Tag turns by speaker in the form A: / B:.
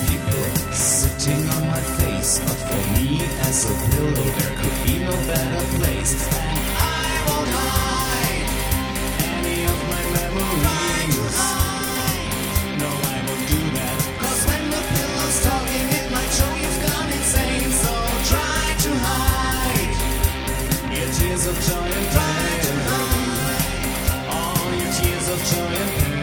A: people sitting on my face, but for me as a pillow there could be no better place. And I won't hide any of my memories. No, I won't do that, 'cause when the pillow's talking it might show you've gone insane. So try to hide your tears of joy and pain. All your tears of joy and pain.